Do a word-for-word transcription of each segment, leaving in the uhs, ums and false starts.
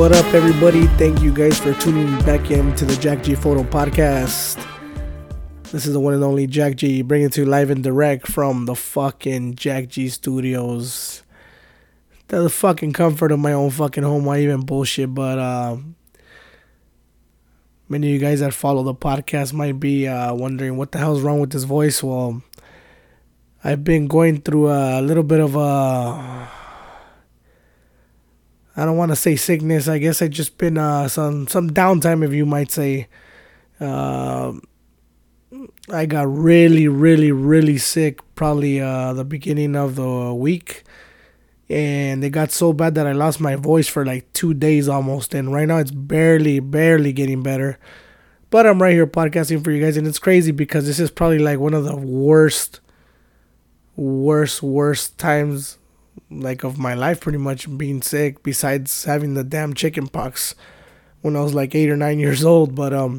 what up, everybody? Thank you guys for tuning back in to the Jack G Photo Podcast. This is the one and only Jack G, bringing it to you live and direct from the fucking Jack G Studios. To the fucking comfort of my own fucking home. Why even bullshit? But uh, many of you guys that follow the podcast might be uh, wondering what the hell's wrong with this voice. Well, I've been going through a little bit of a... I don't want to say sickness. I guess I just been uh, some some downtime, if you might say. Uh, I got really, really, really sick probably uh, the beginning of the week. And it got so bad that I lost my voice for like two days almost. And right now it's barely, barely getting better. But I'm right here podcasting for you guys. And it's crazy because this is probably like one of the worst, worst, worst times like of my life, pretty much, being sick, besides having the damn chicken pox when I was like eight or nine years old. But um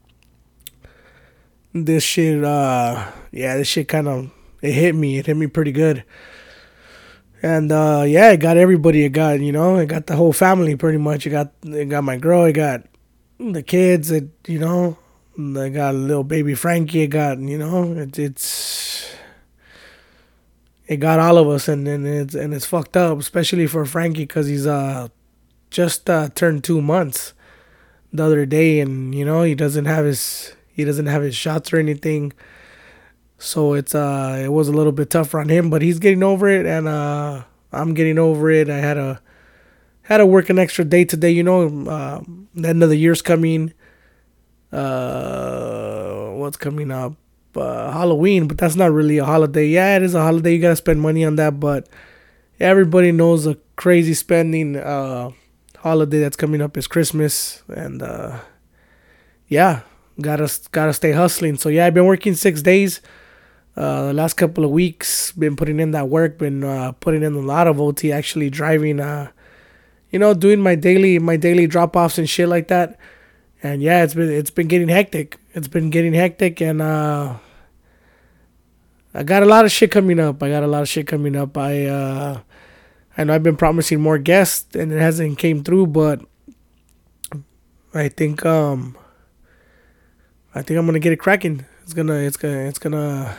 this shit uh yeah this shit kind of it hit me it hit me pretty good. And uh yeah it got everybody. It got, you know, it got the whole family pretty much. It got it got my girl, it got the kids, it, you know, I got little baby Frankie, it got, you know, it, it's It got all of us, and, and it's and it's fucked up, especially for Frankie, because he's uh just uh, turned two months the other day, and you know he doesn't have his he doesn't have his shots or anything, so it's uh it was a little bit tougher on him, but he's getting over it, and uh I'm getting over it. I had a had to work an extra day today, you know. Uh, the end of the year's coming. Uh, what's coming up? Uh, Halloween, but that's not really a holiday. Yeah, it is a holiday. You gotta spend money on that, but everybody knows a crazy spending uh, holiday that's coming up is Christmas, and uh, yeah, gotta gotta stay hustling. So yeah, I've been working six days. Uh, the last couple of weeks, been putting in that work, been uh, putting in a lot of O T, actually driving, uh, you know, doing my daily my daily drop offs and shit like that. And yeah, it's been it's been getting hectic. It's been getting hectic, and uh, I got a lot of shit coming up. I got a lot of shit coming up. I uh, I know I've been promising more guests, and it hasn't came through. But I think um, I think I'm gonna get it cracking. It's gonna it's gonna it's gonna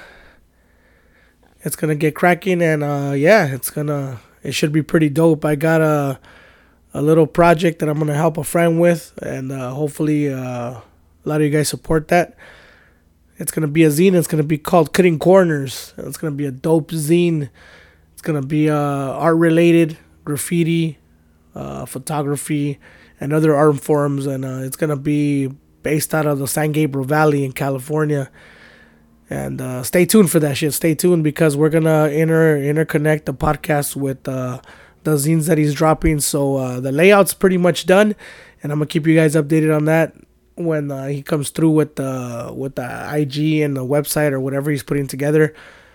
it's gonna get cracking, and uh, yeah, it's gonna it should be pretty dope. I got a. A little project that I'm going to help a friend with, and uh, hopefully uh, a lot of you guys support that. It's going to be a zine. It's going to be called Cutting Corners. It's going to be a dope zine. It's going to be uh, art-related, graffiti, uh, photography, and other art forms, and uh, it's going to be based out of the San Gabriel Valley in California. And uh, stay tuned for that shit. Stay tuned, because we're going to inter- interconnect the podcast with... Uh, the zines that he's dropping. So uh, the layout's pretty much done, and I'm gonna keep you guys updated on that when uh, he comes through with the with the I G and the website or whatever he's putting together.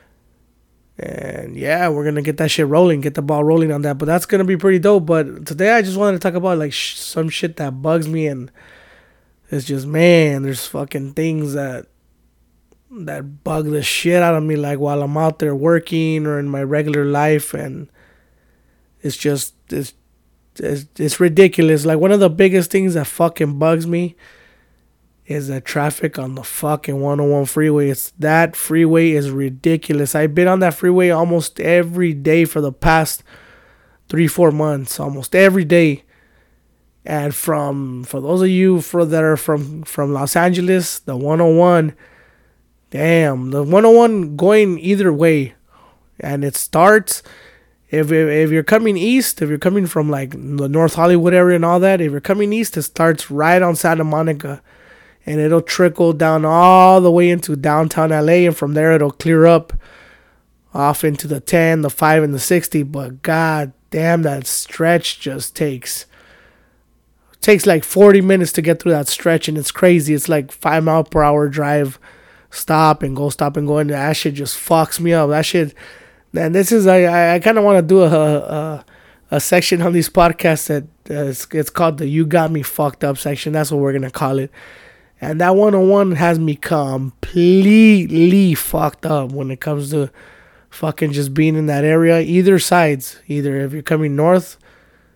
And yeah, we're gonna get that shit rolling, get the ball rolling on that. But that's gonna be pretty dope. But today I just wanted to talk about like sh- some shit that bugs me, and it's just, man, there's fucking things that that bug the shit out of me, like while I'm out there working or in my regular life. And It's just, it's, it's, it's ridiculous. Like, one of the biggest things that fucking bugs me is the traffic on the fucking one oh one freeway. It's, that freeway is ridiculous. I've been on that freeway almost every day for the past three, four months. Almost every day. And from, for those of you for that are from, from Los Angeles, the one oh one, damn, the one oh one going either way. And it starts... If if you're coming east, if you're coming from like the North Hollywood area and all that, if you're coming east, it starts right on Santa Monica, and it'll trickle down all the way into downtown L A, and from there it'll clear up off into the ten, the five, and the sixty. But god damn, that stretch just takes takes like forty minutes to get through that stretch, and it's crazy. It's like five mile per hour drive, stop and go, stop and go, and that shit just fucks me up. That shit. And this is, I I kind of want to do a, a a section on these podcasts that uh, it's, it's called the You Got Me Fucked Up section. That's what we're going to call it. And that one oh one has me completely fucked up when it comes to fucking just being in that area. Either sides. Either if you're coming north,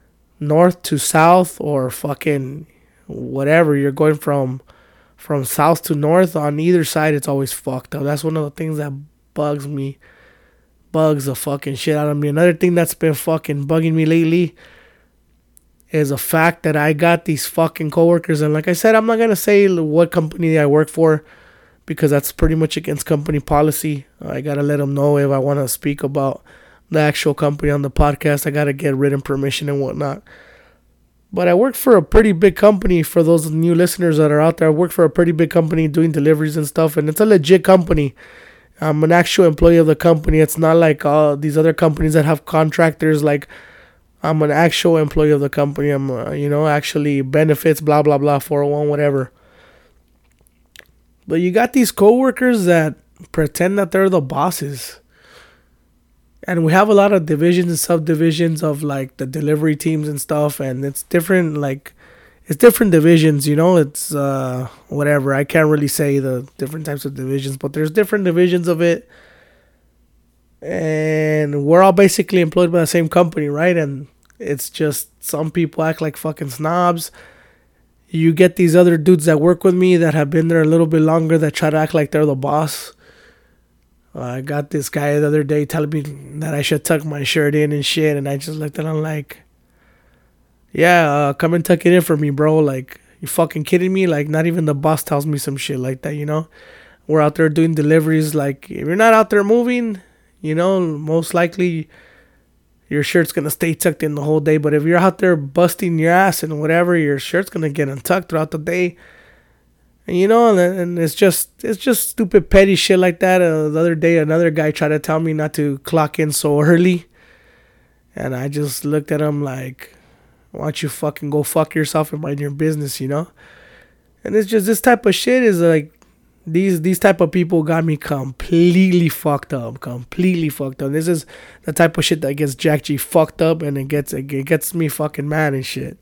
north to south or fucking whatever. You're going from from south to north on either side. It's always fucked up. That's one of the things that bugs me. Bugs the fucking shit out of me. Another thing that's been fucking bugging me lately is the fact that I got these fucking coworkers. And like I said, I'm not going to say what company I work for because that's pretty much against company policy. I got to let them know if I want to speak about the actual company on the podcast. I got to get written permission and whatnot. But I work for a pretty big company. For those new listeners that are out there, I work for a pretty big company doing deliveries and stuff. And it's a legit company. I'm an actual employee of the company. It's not like uh, these other companies that have contractors. Like, I'm an actual employee of the company. I'm, uh, you know, actually benefits, blah, blah, blah, four oh one, whatever. But you got these coworkers that pretend that they're the bosses. And we have a lot of divisions and subdivisions of, like, the delivery teams and stuff. And it's different, like, it's different divisions, you know. It's, uh, whatever. I can't really say the different types of divisions. But there's different divisions of it. And we're all basically employed by the same company, right? And it's just some people act like fucking snobs. You get these other dudes that work with me that have been there a little bit longer that try to act like they're the boss. Uh, I got this guy the other day telling me that I should tuck my shirt in and shit. And I just looked at him like, yeah, uh, come and tuck it in for me, bro. Like, you fucking kidding me? Like, not even the boss tells me some shit like that, you know? We're out there doing deliveries. Like, if you're not out there moving, you know, most likely your shirt's going to stay tucked in the whole day. But if you're out there busting your ass and whatever, your shirt's going to get untucked throughout the day. And, you know, and, and it's just it's just stupid petty shit like that. Uh, the other day, another guy tried to tell me not to clock in so early. And I just looked at him like, why don't you fucking go fuck yourself and mind your business, you know? And it's just this type of shit is like, These these type of people got me completely fucked up, completely fucked up. This is the type of shit that gets Jack G fucked up, and it gets it gets me fucking mad and shit.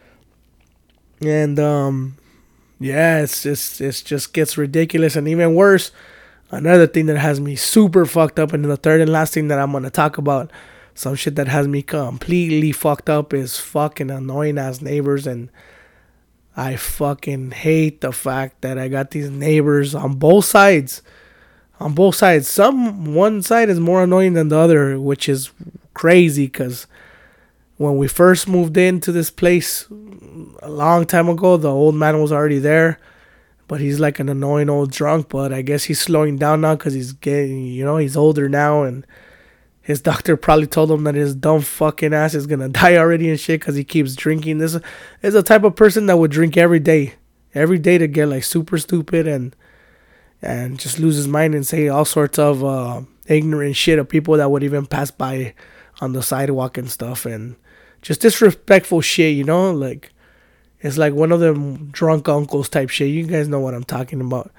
And um, yeah, it's just it's just gets ridiculous, and even worse. Another thing that has me super fucked up, and the third and last thing that I'm gonna talk about, some shit that has me completely fucked up, is fucking annoying ass neighbors. And I fucking hate the fact that I got these neighbors on both sides. On both sides. Some, one side is more annoying than the other, which is crazy because when we first moved into this place a long time ago, the old man was already there. But he's like an annoying old drunk, but I guess he's slowing down now because he's getting, you know, he's older now, and his doctor probably told him that his dumb fucking ass is going to die already and shit because he keeps drinking. This is the type of person that would drink every day. Every day to get like super stupid and and just lose his mind and say all sorts of uh, ignorant shit of people that would even pass by on the sidewalk and stuff. And just disrespectful shit, you know? Like, it's like one of them drunk uncles type shit. You guys know what I'm talking about.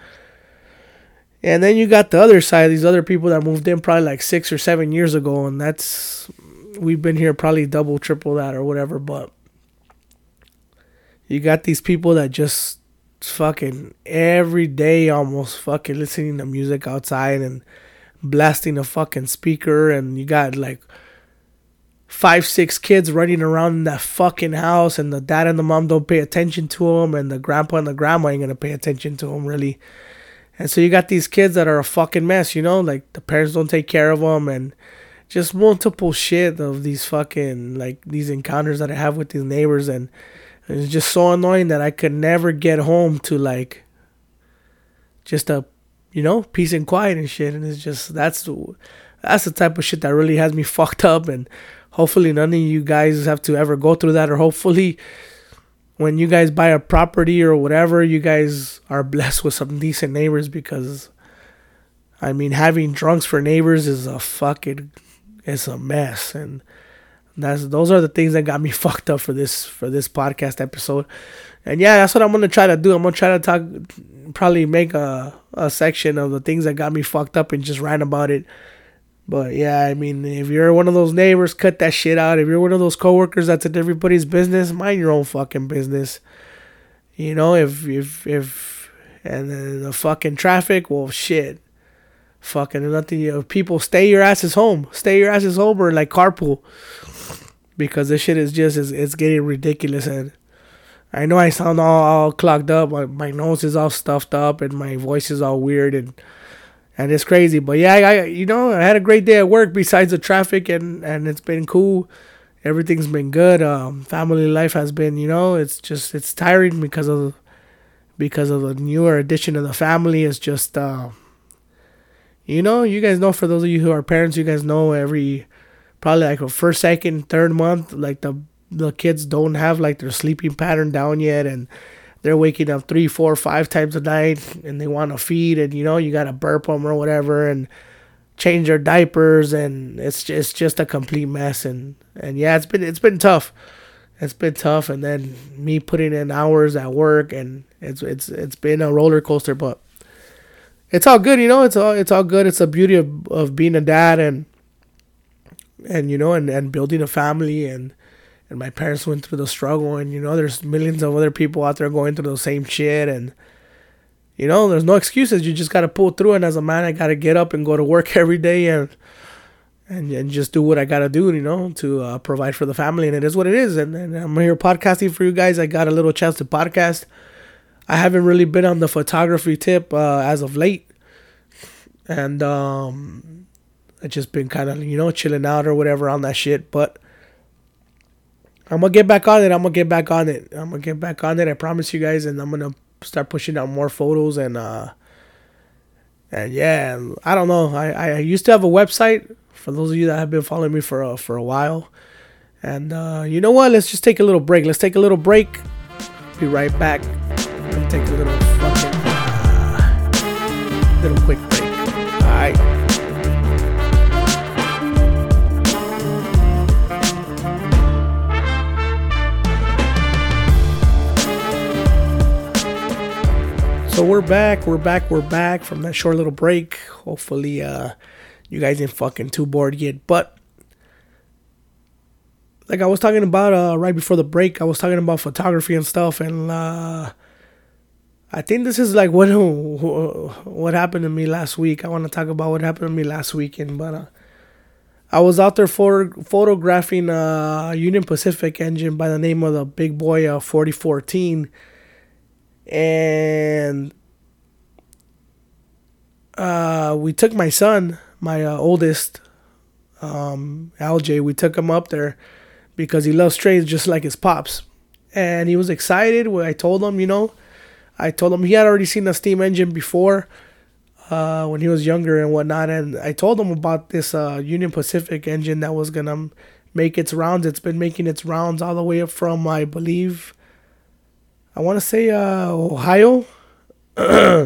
And then you got the other side, these other people that moved in probably like six or seven years ago. And that's, we've been here probably double, triple that or whatever. But you got these people that just fucking every day almost fucking listening to music outside and blasting a fucking speaker. And you got like five, six kids running around in that fucking house. And the dad and the mom don't pay attention to them. And the grandpa and the grandma ain't going to pay attention to them really. And so you got these kids that are a fucking mess, you know? Like, the parents don't take care of them. And just multiple shit of these fucking, like, these encounters that I have with these neighbors. And it's just so annoying that I could never get home to, like, just a, you know, peace and quiet and shit. And it's just, that's, that's the type of shit that really has me fucked up. And hopefully none of you guys have to ever go through that. Or hopefully when you guys buy a property or whatever, you guys are blessed with some decent neighbors, because, I mean, having drunks for neighbors is a fucking, it's a mess. And that's, those are the things that got me fucked up for this, for this podcast episode. And yeah, that's what I'm going to try to do. I'm going to try to talk, probably make a, a section of the things that got me fucked up and just rant about it. But yeah, I mean, if you're one of those neighbors, cut that shit out. If you're one of those coworkers that's in everybody's business, mind your own fucking business. You know, if, if, if, and then the fucking traffic, well, shit. Fucking nothing, you know, people, stay your asses home. Stay your asses home or like carpool. because this shit is just it's, it's getting ridiculous. And I know I sound all, all clogged up. My, my nose is all stuffed up and my voice is all weird and and it's crazy. But yeah, I, I you know I had a great day at work besides the traffic, and and it's been cool. Everything's been good. Um, family life has been, you know, it's just it's tiring because of because of the newer addition of the family. It's just uh, you know, you guys know, for those of you who are parents, you guys know every probably like a first, second, third month, like the the kids don't have like their sleeping pattern down yet, and they're waking up three, four, five times a night, and they want to feed, and you know you gotta burp them or whatever, and change their diapers, and it's just, it's just a complete mess. And and yeah, it's been it's been tough. It's been tough, and then me putting in hours at work, and it's it's it's been a roller coaster, but it's all good, you know. It's all it's all good. It's the beauty of, of being a dad, and and you know, and, and building a family, and and my parents went through the struggle, and you know, there's millions of other people out there going through the same shit, and you know, there's no excuses. You just gotta pull through, and as a man, I gotta get up and go to work every day, and and and just do what I gotta do, you know, to uh, provide for the family. And it is what it is. And, and I'm here podcasting for you guys. I got a little chance to podcast. I haven't really been on the photography tip uh, as of late, and um, I just been kind of, you know, chilling out or whatever on that shit. But I'm gonna get back on it. I'm gonna get back on it. I'm gonna get back on it. I promise you guys, and I'm gonna start pushing out more photos, and uh and yeah, I don't know, I, I used to have a website, for those of you that have been following me for a, for a while. And uh you know what, let's just take a little break. Let's take a little break. Be right back. Let me take a little fucking uh, little quick break. Alright. So we're back, we're back, we're back from that short little break. Hopefully, uh, you guys ain't fucking too bored yet. But like I was talking about uh, right before the break, I was talking about photography and stuff, and uh, I think this is like what what happened to me last week. I want to talk about what happened to me last weekend, but uh, I was out there for photographing a Union Pacific engine by the name of the Big Boy uh, forty fourteen. And uh, we took my son, my uh, oldest, um, L J, we took him up there because he loves trains just like his pops. And he was excited when I told him, you know, I told him he had already seen a steam engine before uh, when he was younger and whatnot. And I told him about this uh, Union Pacific engine that was going to make its rounds. It's been making its rounds all the way up from, I believe, I want to say uh, Ohio. uh,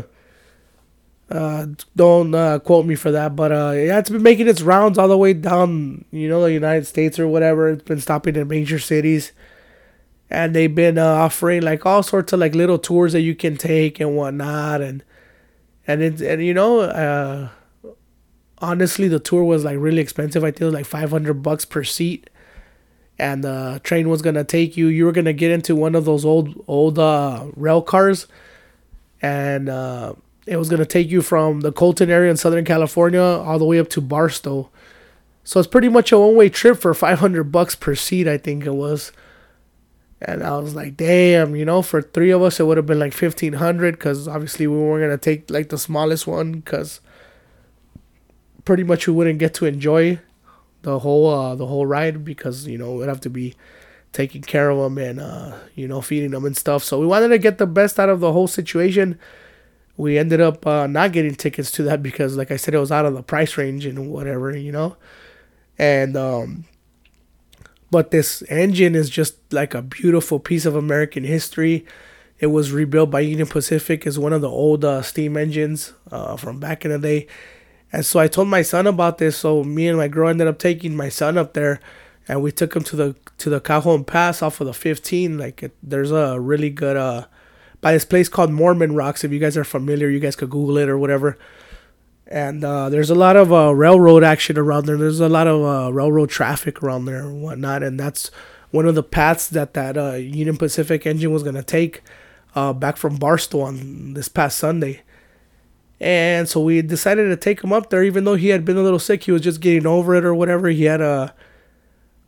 don't uh, quote me for that, but uh, yeah, it's been making its rounds all the way down, you know, the United States or whatever. It's been stopping in major cities, and they've been uh, offering like all sorts of like little tours that you can take and whatnot, and and it and you know, uh, honestly, the tour was like really expensive. I think it was like five hundred bucks per seat. And the train was gonna take you. You were gonna get into one of those old old uh, rail cars, and uh, it was gonna take you from the Colton area in Southern California all the way up to Barstow. So it's pretty much a one way trip for five hundred bucks per seat, I think it was. And I was like, damn, you know, for three of us it would have been like fifteen hundred, because obviously we weren't gonna take like the smallest one, because pretty much we wouldn't get to enjoy the whole uh, the whole ride, because you know we'd have to be taking care of them and uh, you know feeding them and stuff. So we wanted to get the best out of the whole situation. We ended up uh, not getting tickets to that because, like I said, it was out of the price range and whatever, you know. And um, but this engine is just like a beautiful piece of American history. It was rebuilt by Union Pacific. It's one of the old uh, steam engines uh, from back in the day. And so I told my son about this. So me and my girl ended up taking my son up there, and we took him to the to the Cajon Pass off of the fifteen. Like it, there's a really good uh by this place called Mormon Rocks. If you guys are familiar, you guys could Google it or whatever. And uh, there's a lot of uh, railroad action around there. There's a lot of uh, railroad traffic around there and whatnot. And that's one of the paths that that uh, Union Pacific engine was gonna take uh, back from Barstow on this past Sunday. And so we decided to take him up there, even though he had been a little sick. He was just getting over it or whatever. He had a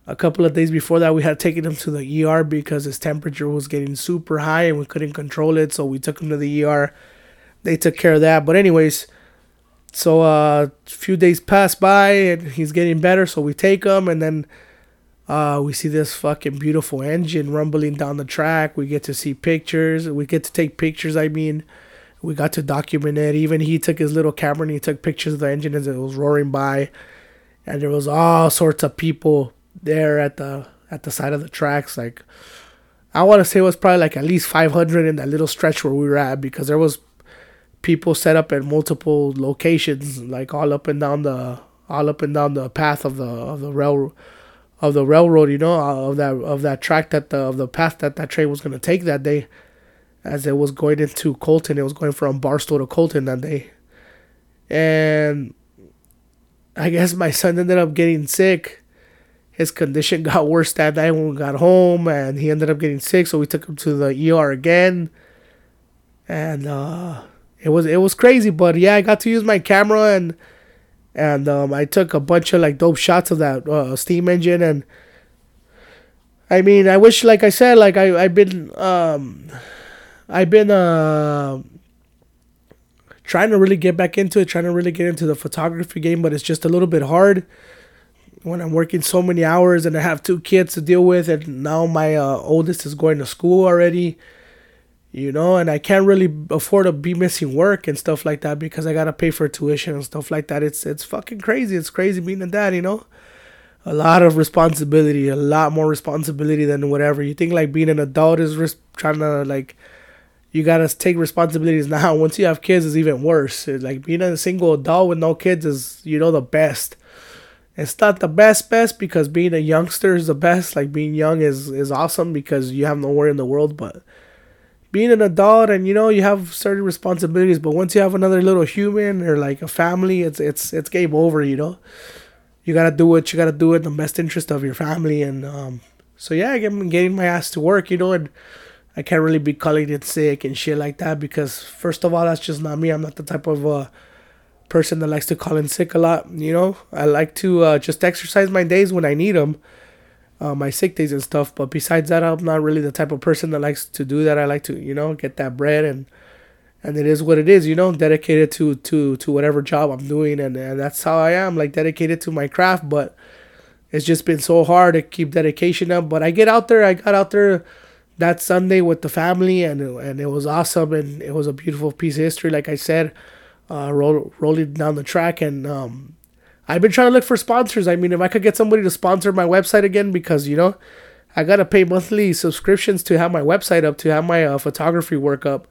A couple of days before that, we had taken him to the E R because his temperature was getting super high and we couldn't control it. So we took him to the E R. They took care of that. But anyways, so uh, a few days pass by and he's getting better. So we take him and then uh, we see this fucking beautiful engine rumbling down the track. We get to see pictures. We get to take pictures, I mean. We got to document it. Even he took his little camera and he took pictures of the engine as it was roaring by. And there was all sorts of people there at the at the side of the tracks. Like, I want to say it was probably like at least five hundred in that little stretch where we were at, because there was people set up at multiple locations, like all up and down the all up and down the path of the of the rail of the railroad, you know, of that of that track that the of the path that that train was gonna take that day, as it was going into Colton. It was going from Barstow to Colton that day, and I guess my son ended up getting sick. His condition got worse that night when we got home, and he ended up getting sick. So we took him to the E R again, and uh, it was it was crazy. But yeah, I got to use my camera, and and um, I took a bunch of like dope shots of that uh, steam engine. And I mean, I wish, like I said, like I I've been um, I've been uh, trying to really get back into it, trying to really get into the photography game, but it's just a little bit hard when I'm working so many hours and I have two kids to deal with, and now my uh, oldest is going to school already, you know, and I can't really afford to be missing work and stuff like that because I gotta pay for tuition and stuff like that. It's it's fucking crazy. It's crazy being a dad, you know. A lot of responsibility, a lot more responsibility than whatever. You think like being an adult is res- trying to like, you gotta take responsibilities now. Once you have kids, it's even worse. It's like being a single adult with no kids is, you know, the best. It's not the best best because being a youngster is the best. Like being young is, is awesome because you have no worry in the world. But being an adult and, you know, you have certain responsibilities. But once you have another little human or like a family, it's it's it's game over, you know. You gotta do what you gotta do in the best interest of your family. And um, so yeah, I'm getting my ass to work, you know, and I can't really be calling it sick and shit like that because first of all, that's just not me. I'm not the type of uh, person that likes to call in sick a lot, you know. I like to uh, just exercise my days when I need them, uh, my sick days and stuff. But besides that, I'm not really the type of person that likes to do that. I like to, you know, get that bread, and and it is what it is, you know, dedicated to to to whatever job I'm doing, and, and that's how I am, like dedicated to my craft. But it's just been so hard to keep dedication up. But I get out there, I got out there that Sunday with the family, and and it was awesome, and it was a beautiful piece of history, like I said. Uh, roll, rolling down the track, and um, I've been trying to look for sponsors. I mean, if I could get somebody to sponsor my website again, because, you know, I gotta pay monthly subscriptions to have my website up, to have my uh, photography work up,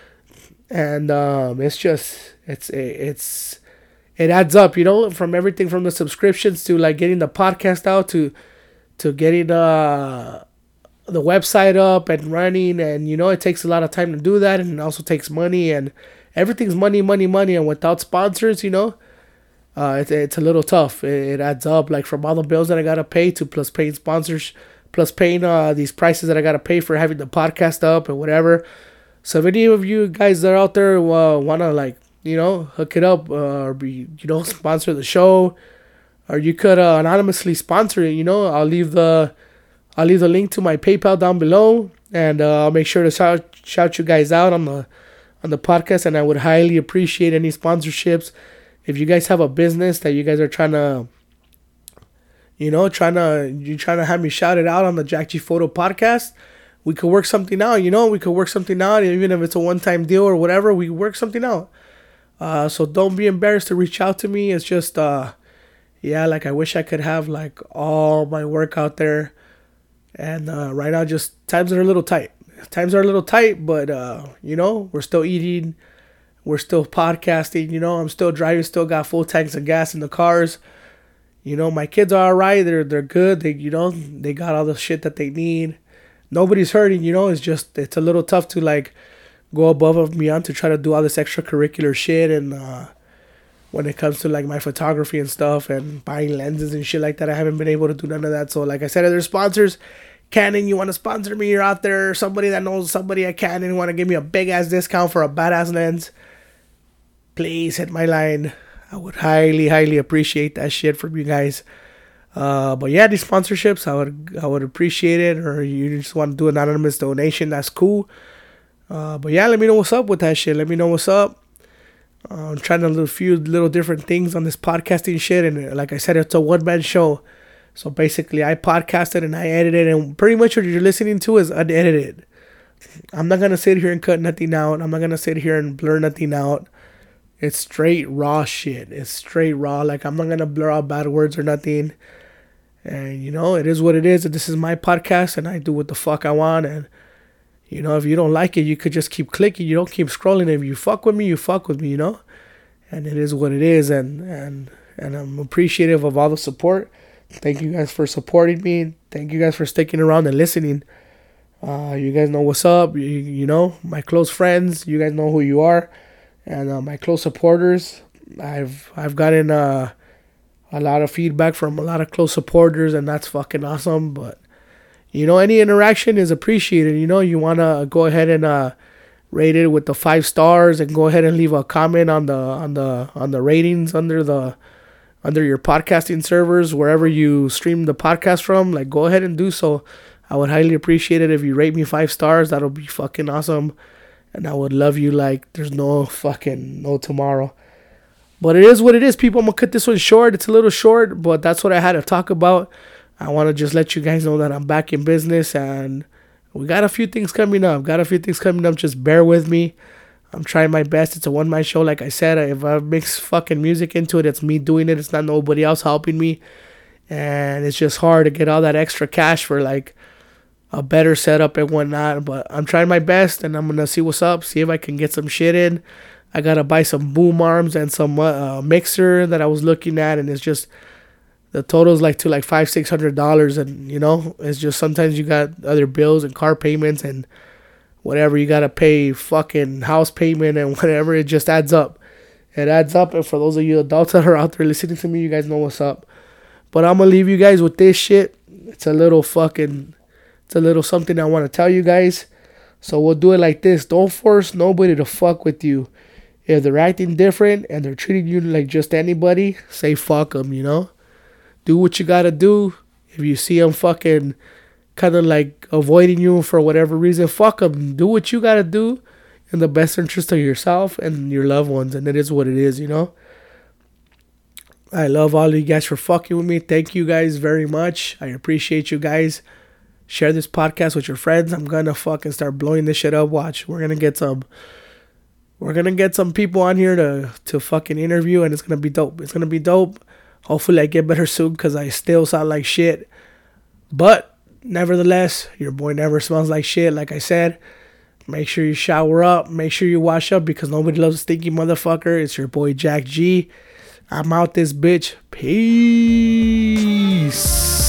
and um, it's just it's it's it adds up, you know, from everything from the subscriptions to like getting the podcast out to to getting uh the website up and running, and you know, it takes a lot of time to do that, and it also takes money, and everything's money, money, money, and without sponsors, you know, uh, it, it's a little tough. It, it adds up, like from all the bills that I gotta pay to plus paying sponsors, plus paying uh, these prices that I gotta pay for having the podcast up and whatever. So if any of you guys that are out there uh, wanna like, you know, hook it up uh, or be, you know, sponsor the show, or you could uh, anonymously sponsor it, you know, I'll leave the I'll leave the link to my PayPal down below, and uh, I'll make sure to shout shout you guys out on the. on the podcast, and I would highly appreciate any sponsorships. If you guys have a business that you guys are trying to, you know, trying to, you're trying to have me shout it out on the Jack G Photo podcast, we could work something out, you know, we could work something out, even if it's a one-time deal or whatever, we work something out. Uh, so don't be embarrassed to reach out to me. It's just, uh, yeah, like I wish I could have like all my work out there. And uh, right now, just times are a little tight. Times are a little tight, but, uh, you know, we're still eating. We're still podcasting, you know. I'm still driving, still got full tanks of gas in the cars. You know, my kids are all right. They're, they're good. They, you know, they got all the shit that they need. Nobody's hurting, you know. It's just, it's a little tough to, like, go above and beyond to try to do all this extracurricular shit. And uh, when it comes to, like, my photography and stuff and buying lenses and shit like that, I haven't been able to do none of that. So, like I said, if there's sponsors, Canon, you want to sponsor me, you're out there, somebody that knows somebody at Canon, want to give me a big ass discount for a badass lens, please hit my line. I would highly, highly appreciate that shit from you guys. Uh, but yeah, these sponsorships, I would I would appreciate it. Or you just want to do an anonymous donation, that's cool. Uh, but yeah, let me know what's up with that shit. Let me know what's up. Uh, I'm trying to do a few little different things on this podcasting shit, and uh, like I said, it's a one man show. So basically, I podcasted and I edited, and pretty much what you're listening to is unedited. I'm not gonna sit here and cut nothing out. I'm not gonna sit here and blur nothing out. It's straight raw shit. It's straight raw. Like, I'm not gonna blur out bad words or nothing. And you know, it is what it is. This is my podcast, and I do what the fuck I want. And you know, if you don't like it, you could just keep clicking. You don't keep scrolling. If you fuck with me, you fuck with me. You know, and it is what it is. And and and I'm appreciative of all the support. Thank you guys for supporting me. Thank you guys for sticking around and listening. Uh, you guys know what's up. You, you know, my close friends. You guys know who you are, and uh, my close supporters. I've I've gotten uh, a lot of feedback from a lot of close supporters, and that's fucking awesome. But you know, any interaction is appreciated. You know, you wanna go ahead and uh, rate it with the five stars, and go ahead and leave a comment on the on the on the ratings under the under your podcasting servers, wherever you stream the podcast from. Like, go ahead and do so. I would highly appreciate it if you rate me five stars. That'll be fucking awesome. And I would love you like there's no fucking no tomorrow. But it is what it is, people. I'm going to cut this one short. It's a little short, but that's what I had to talk about. I want to just let you guys know that I'm back in business, and we got a few things coming up. Got a few things coming up. Just bear with me. I'm trying my best. It's a one-man show, like I said. If I mix fucking music into it, it's me doing it. It's not nobody else helping me. And it's just hard to get all that extra cash for, like, a better setup and whatnot. But I'm trying my best, and I'm going to see what's up, see if I can get some shit in. I got to buy some boom arms and some uh, mixer that I was looking at, and it's just, the total's like to like five, six hundred dollars. And, you know, it's just sometimes you got other bills and car payments and whatever, you gotta pay fucking house payment and whatever. It just adds up. It adds up. And for those of you adults that are out there listening to me, you guys know what's up. But I'm gonna leave you guys with this shit. It's a little fucking, it's a little something I want to tell you guys. So we'll do it like this. Don't force nobody to fuck with you. If they're acting different and they're treating you like just anybody, say fuck them, you know? Do what you gotta do. If you see them fucking kind of like avoiding you for whatever reason, fuck them. Do what you gotta do in the best interest of yourself and your loved ones, and it is what it is, you know. I love all of you guys for fucking with me. Thank you guys very much. I appreciate you guys. Share this podcast with your friends. I'm gonna fucking start blowing this shit up. Watch, we're gonna get some we're gonna get some people on here to to fucking interview, and it's gonna be dope. It's gonna be dope. Hopefully I get better soon, because I still sound like shit, but nevertheless, your boy never smells like shit. Like I said, make sure you shower up. Make sure you wash up, because nobody loves a stinky motherfucker. It's your boy Jack G. I'm out this bitch. Peace.